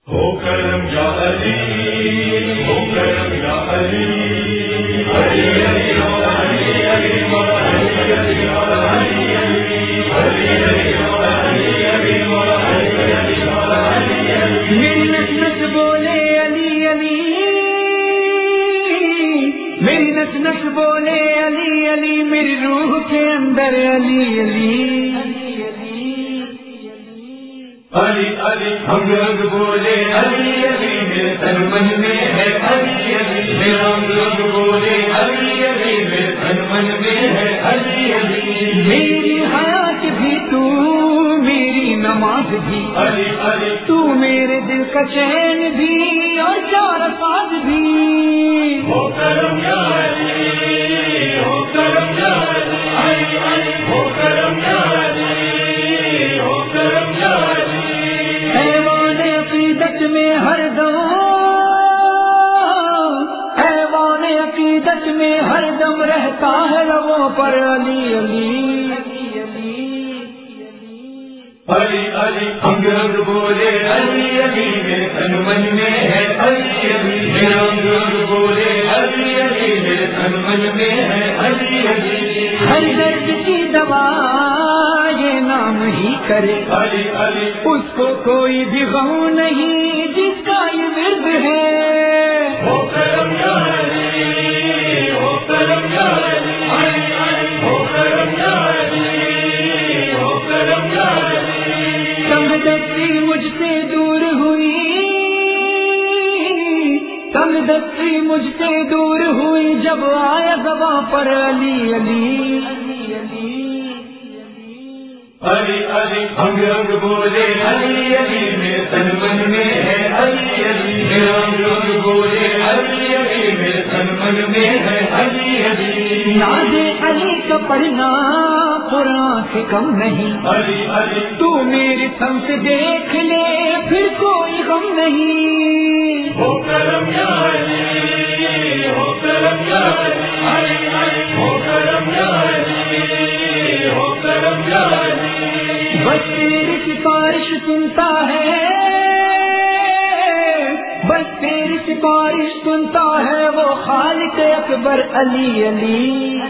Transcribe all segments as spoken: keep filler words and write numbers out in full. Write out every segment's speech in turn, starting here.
ہو کرم یا علی، ہو کرم یا علی، علی علی علی علی میری نس نس بولے علی علی، میری نس نس بولے علی علی، میری روح کے اندر علی علی علی علی، ہم رنگ بولے علی علی، میرے تن من میں ہے علی علی، میرا رنگ بولے علی علی، میرے تن من میں ہے علی علی، میری حیات بھی تو، میری نماز بھی علی علی، تو میرے دل کا چین بھی اور چار ساز بھی۔ ہو کرم یا علی، ہو کرم یا علی، علی علی، ہو کرم یا علی، ہو کرم یا علی، ایوان عقیدت میں ہر دم، ایوان عقیدت میں ہر دم رہتا ہے لبوں پر علی علی علی علی، ہم رنگ بولے علی علی، میرے تن من میں ہے علی علی، میرا رنگ بولے علی علی، میرے تن من میں ہے علی علی، ہر درد کی دوا یہ نام ہی کرے علی علی، اس کو کوئی بھی غم نہیں جس کا یہ ورد ہے۔ ہو کرم یا علی، ہو کرم یا علی، علی علی، ہو کرم یا علی، ہو کرم یا علی، تنگ دستی مجھ سے دور ہوئی، تنگ دستی مجھ سے دور ہوئی جب آیا زباں پر علی علی علی علی، ہم رنگ بولے علی علی، میرے تن من میں ہے علی علی، میرا رنگ بولے علی علی، میرے تن من میں ہے علی علی، ناز علی کا پڑھنا قرآن سے کم نہیں، علی علی، تو میری سم سے دیکھ لے پھر کوئی غم نہیں۔ ہو کرم یا علی، ہو کرم یا علی، علی علی، ہو کرم یا علی، ہو کرم یا علی، بس تیری سفارش سنتا ہے، بس تیری سفارش سنتا ہے وہ خالق اکبر علی علی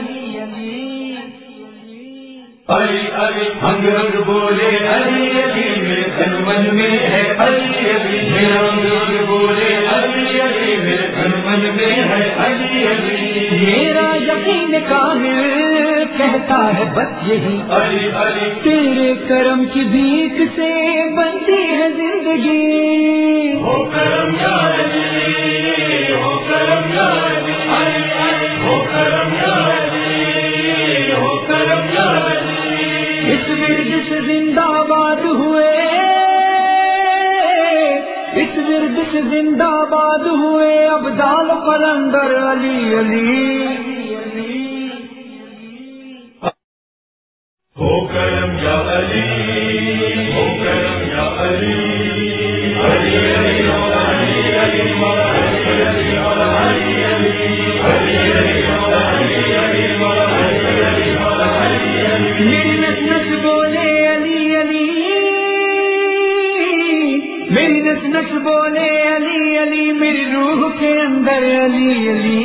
علی علی، ہم رنگ بولے علی علی، میرے تن من میں ہے علی علی، میرا رنگ بولے علی علی، میرے تن من میں ہے علی علی، میرا یقین کامل کہتا ہے بس یہی، علی علی، تیرے کرم کی بھیک سے بنتی ہے زندگی۔ ہو کرم یا علی، ہو کرم یا علی، علی علی، ہو کرم یا علی، ہو کرم یا علی، اس ورد سے زندہ باد ہوئے، اس ورد سے زندہ باد ہوئے ابدال قلندر علی علی ہو کرم یا علی، ہو کرم یا علی، علی علی، علی علی، علی علی، میری نس نس بولے علی علی، میری نس نس بولے علی علی، میری روح کے اندر علی علی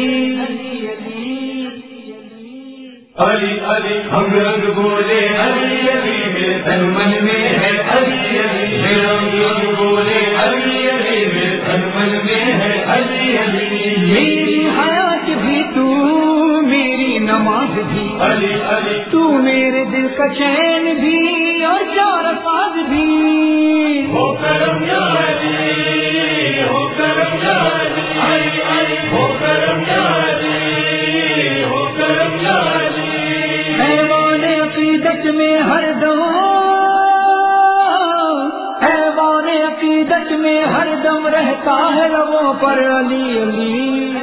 علی علی، ہم رنگ بولے علی علی، میرے تن من میں ہے علی علی، میرا رنگ بولے علی علی، میرے تن من میں ہے علی علی، میری حیات بھی تو، میری نماز بھی علی علی، تو میرے دل کا چین بھی اور چار ساز بھی۔ ہو کرم یا علی، ہو کرم یا علی، علی علی، ہو کرم یا علی، ہو کرم یا علی، ایوان عقیدت میں ہر دم، ایوان عقیدت میں ہر دم رہتا ہے لبوں پر علی علی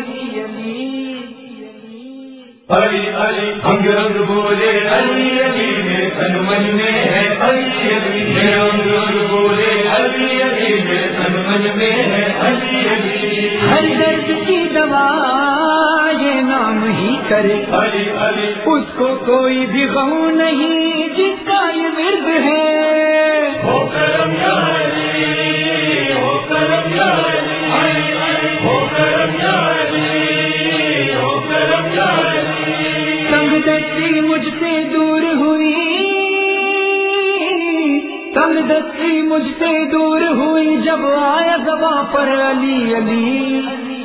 علی علی، ہم رنگ بولے علی علی، میرے تن من میں ہے علی علی، میرا رنگ بولے علی علی، میرے تن من میں ہے علی علی، ہر درد کی دوا یہ نام ہی کرے علی علی، اس کو کوئی بھی غم نہیں جس کا یہ ورد ہے۔ ہو کرم یا علی، ہو کرم دستی مجھ سے دور ہوئی، تنگ دستی مجھ سے دور ہوئی، جب آیا زباں پر علی علی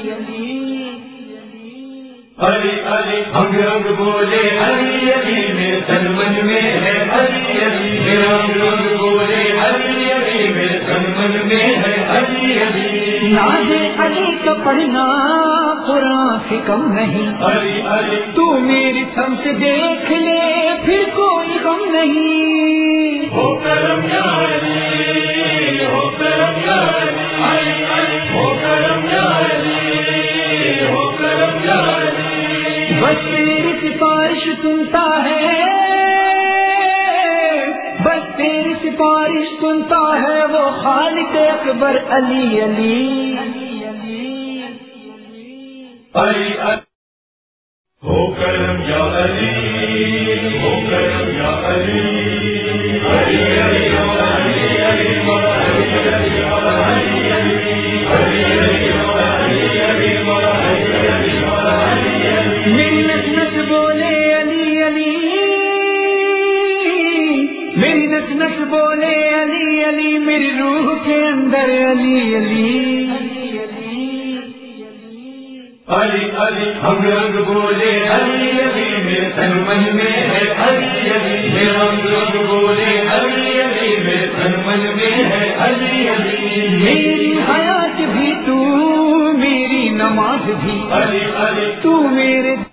علی علی ہم رنگ بولے علی علی میرے تن من میں ہے علی علی میرا رنگ بولے علی علی میرے تن من میں ہے علی علی ناز علی کا پڑھنا قرآن سے کم نہیں، علی علی تو میری تھم سے دیکھ لے پھر کوئی غم نہیں، ہو کرم یا علی ہو کرم یا علی علی ہو کرم یا علی ہو کرم یا علی بس تیری سفارش سنتا ہے، بس تیری سفارش سنتا ہے وہ خالق اکبر علی علی علی ہو کرم یا علی ہو کرم یا علی علی علی علی علی مولا علی علی مولا علی علی علی علی مولا علی علی مولا علی علی مولا علی علی میری نس نس بولے علی علی، میری نس نس بولے علی علی، میری روح کے اندر علی علی علی علی ہم رنگ بولے علی علی میرے تن من میں ہے علی علی میرا رنگ بولے علی علی میرے تن من میں ہے علی علی میری حیات بھی تو، میری نماز بھی علی علی تو، میرے